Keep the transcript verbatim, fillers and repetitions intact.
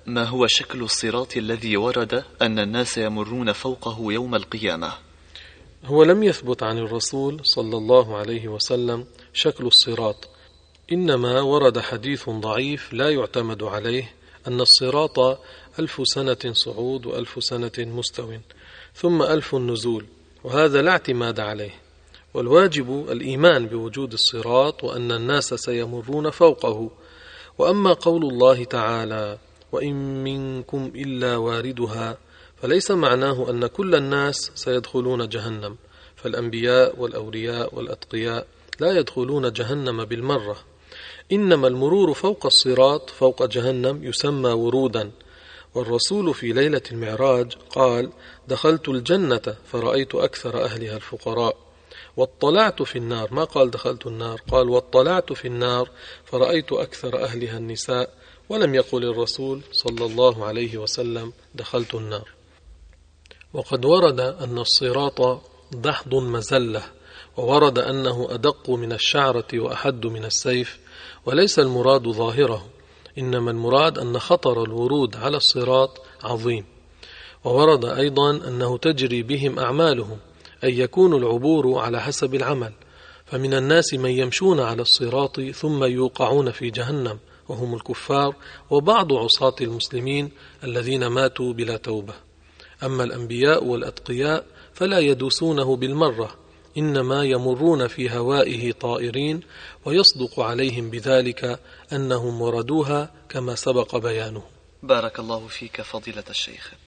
ما هو شكل الصراط الذي ورد أن الناس يمرون فوقه يوم القيامة؟ هو لم يثبت عن الرسول صلى الله عليه وسلم شكل الصراط، إنما ورد حديث ضعيف لا يعتمد عليه أن الصراط ألف سنة صعود وألف سنة مستو ثم ألف نزول، وهذا لا اعتماد عليه، والواجب الإيمان بوجود الصراط وأن الناس سيمرون فوقه. وأما قول الله تعالى وإن منكم إلا واردها، فليس معناه أن كل الناس سيدخلون جهنم، فالأنبياء والأولياء والأتقياء لا يدخلون جهنم بالمرة، إنما المرور فوق الصراط فوق جهنم يسمى ورودا. والرسول في ليلة المعراج قال دخلت الجنة فرأيت أكثر أهلها الفقراء، واطلعت في النار، ما قال دخلت النار، قال واطلعت في النار فرأيت أكثر أهلها النساء، ولم يقل الرسول صلى الله عليه وسلم دخلت النار. وقد ورد أن الصراط دحض مزلة، وورد أنه أدق من الشعرة وأحد من السيف، وليس المراد ظاهره، إنما المراد أن خطر الورود على الصراط عظيم. وورد أيضا أنه تجري بهم أعمالهم، أي يكون العبور على حسب العمل، فمن الناس من يمشون على الصراط ثم يوقعون في جهنم وهم الكفار وبعض عصاة المسلمين الذين ماتوا بلا توبة. أما الأنبياء والأتقياء فلا يدوسونه بالمرة، إنما يمرون في هوائه طائرين، ويصدق عليهم بذلك أنهم وردوها كما سبق بيانه. بارك الله فيك فضيلة الشيخ.